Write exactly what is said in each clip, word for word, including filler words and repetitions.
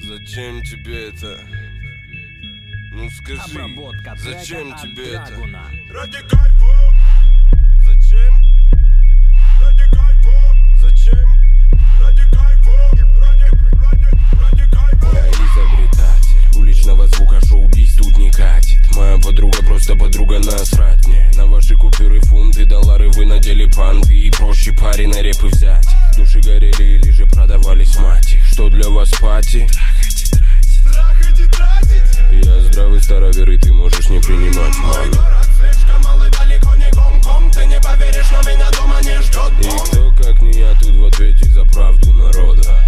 Зачем тебе это? Ну скажи, Обработка зачем трека тебе от это? Драгуна. Ради кайфа. Зачем? Ради кайфа. Зачем? Ради кайфа. Ради, ради, ради кайфа. Я изобретатель уличного звука, шоу-биз тут не катит. Моя подруга просто подруга, насрать мне. На ваши купюры, фунты, доллары вы надели панты. И проще пари на репы взять. Души горели или же продавались мати. Что для вас пати? Трахать и тратить. Я здравый старовер, и ты можешь не принимать мой город слишком малый, далеко не Гонконг. Ты не поверишь, но меня дома не ждет. И кто, как не я, тут в ответе за правду народа.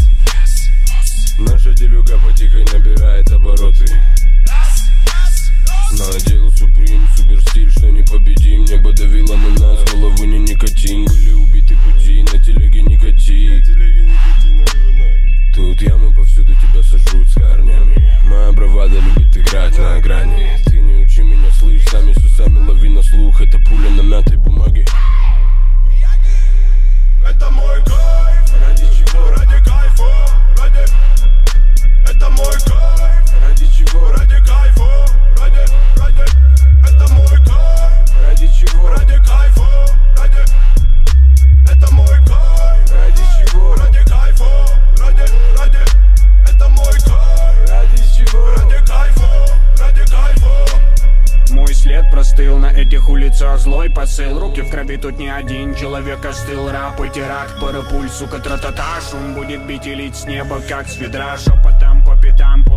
Наша делюга потихоньку набирает обороты. Надел Суприм, супер стиль, что непобедим. Небо давило на нас, голову не никотин. Были убиты пути, на телеге не кати. Тут ямы повсюду, тебя сожрут с корнями. Моя бравада любит играть на грани. Ты не учи меня, слышь, сами с усами лови на слух. Это пуля на мятой бумаге. Это мой кайф. Ради чего? Ради кайфа. Ради. Это мой кайф. Ради чего? Ради кайфа. Ради, ради. Это мой кайф. Ради чего? Ради кайфа. Ради. Это мой кайф. Ради чего? Ради кайфа. Ради, ради. Это мой кайф. Ради чего? Ради кайфа. Ради кайфа. Мой след простыл на этих улицах, злой посыл. Руки в крови, тут не один человек остыл. Рап и теракт, парапуль, сука, тра-та-та. Шум будет бить и лить с неба, как с ведра. Шепотом по пятам,